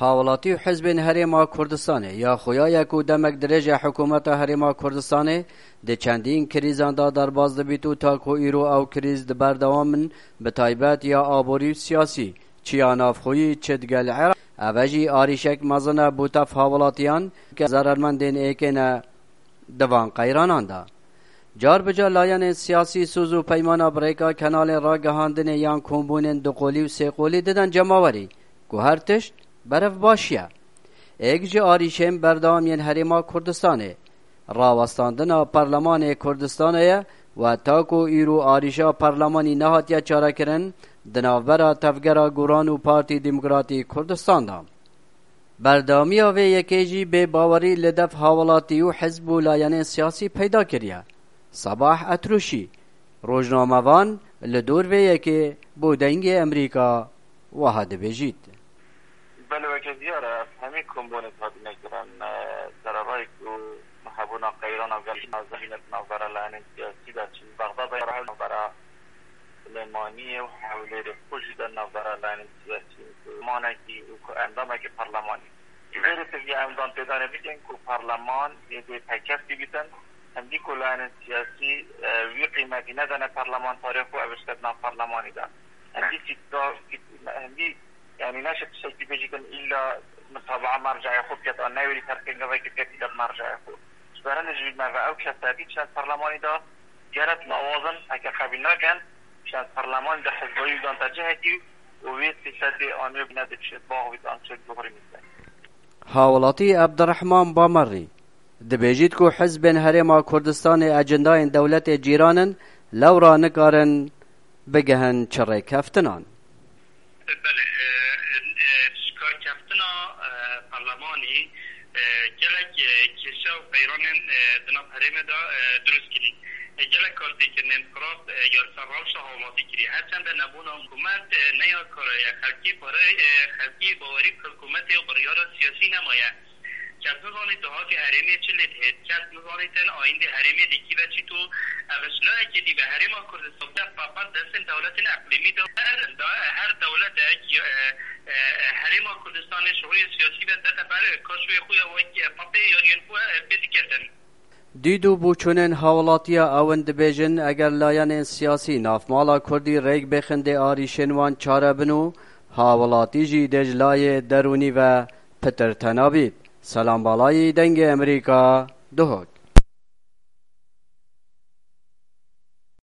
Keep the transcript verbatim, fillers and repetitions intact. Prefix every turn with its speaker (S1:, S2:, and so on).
S1: هاولاتی و حزب هرما کردستان یا خویا کو دمک درجه حکومت هرما کردستان ده چندین کریزان دا در باز دبیتو تا کو ایرو او کریز ده بردوامن به تایبت یا آبوری سیاسی چیا نافخویی چدگل عراق اوجی آریشک مزنه بوتف هاولاتیان که ضررمندین ایکن دوان قیرانان دا جار بجا لایان سیاسی سوزو پیمانا بریکا کنال را گهاندن یان کمبونن دو قولی و سه قولی ددن جماوری که هر تشت برف باشیه ایک جی آریشم بردام ین هرما کردستانه راوستاندن پارلمان کردستانه و تاکو ایرو آریشا پارلمانی نهاتیا چاره کرن دناورا تفگرا گوران و پارتی دموکراتی کردستان دام بردامی و یکی جی به باوری لدف حوالاتی و حزب و لایان سیاسی پیدا کریه صباح اتروشی روزنامه‌وان لدور و یکی بودنگ امریکا وحد بجید
S2: بله وکه زیاره همه کمبونه تابی نگرن در رای که محبونا قیران و گلش نازمینت نوبره لعنی سیاسی در چین بغداد برای نوبره سلیمانی و حوله رفوشی در نوبره لعنی سیاسی مانکی و اندامه که پارلمانی غیر تفیه امدان پیدانه بیدن که پارلمان یه تکفتی بیدن هم دی کلان سیاسی وی قیمتی ندانه پارلمان تاریخ و اوشتدنا پارلمانی دن هم دی فیتا هم دی يعني ناشط شيء بيجيكن إلا متابعة مرجع خوب كت أنا يوري تركين قبل كت كت مرجع خوب سبحان الجيل مرجع أو كشتاتي شان برلماني دا جرت موازن هكا قبلنا كان شان برلمان ده حزبي دان تجهتي وويت سياسي أمير بنادق شد باغ ويت أنشد بغري مثلا
S1: هاولاتی عبدالرحمن بامری دبیجید کو حزب هرما کردستان اجندای دولت جیرانن لورا نکارن بگهن چره کفتنان
S3: بله شکار کفتنا پارلمانی گلک کشا و پیرانن دناب حریم دا درست کری گلک کارتی که نمکراف یا سرال شهاماتی کری هرچند نبون حکومت نیا کار خلقی برای خلقی باوری حکومت و بریار سیاسی نمایه کس نزانی دها که حریمی چلید هید کس نزانی تن آینده حریمی دیکی و چی تو اوشلاه که دی به حریم کردستان ده فقط دست دولت اقلیمی دا هر دولت حریم کردستان شغلی سیاسی به دست بر کاشوی خوی وکی پاپی یارین خوی بیدی کردن
S1: دیدو بوچونن حوالاتیا اوند بیجن اگر لایان سیاسی نافمالا کردی ریگ بخنده آریشنوان چاره بنو حوالاتی جی دجلای درونی و پتر تنابید سلام بالای دنگ امریکا دهوک